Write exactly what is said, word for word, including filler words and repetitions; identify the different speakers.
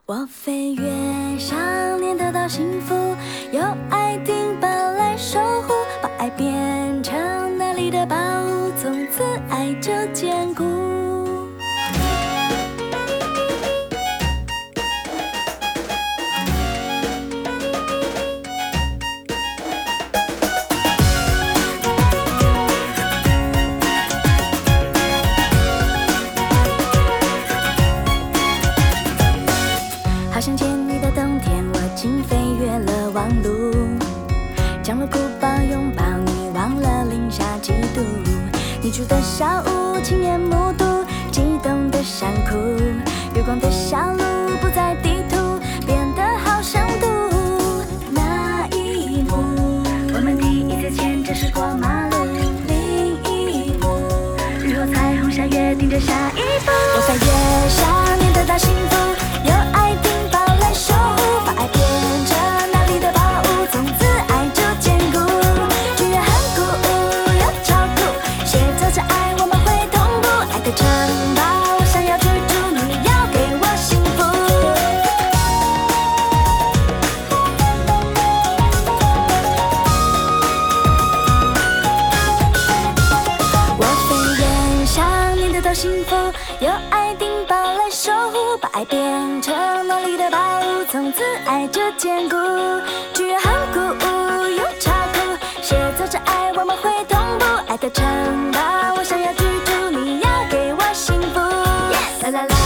Speaker 1: 我飞越想念得到幸福，有爱丁堡来守护，把爱变成那里的宝物，从此爱就坚固。好想见你的冬天，我竟飞越了网路，降落古堡拥抱你，忘了零下几度。你住的小屋，亲眼目睹激动的山谷，月光的小路不在地图，变得好生动。那一幕，我们第一次牵着手过马路；另一幕，日后彩虹下约定着下一步。我飞越想念得到幸福，有爱丁堡来守护，把爱变成那里的宝物，从此爱就坚固。剧院很古，又超酷，写着这爱我们会同步。爱的城堡，我想要居住，你要给我幸福。我飞越想念得到幸福，有爱丁堡来守护，把爱变成那里的宝物，从此爱就坚固。剧院很古，又超酷，写着这爱我们会同步。爱的城堡，我想要居住，你要给我幸福。啦啦啦。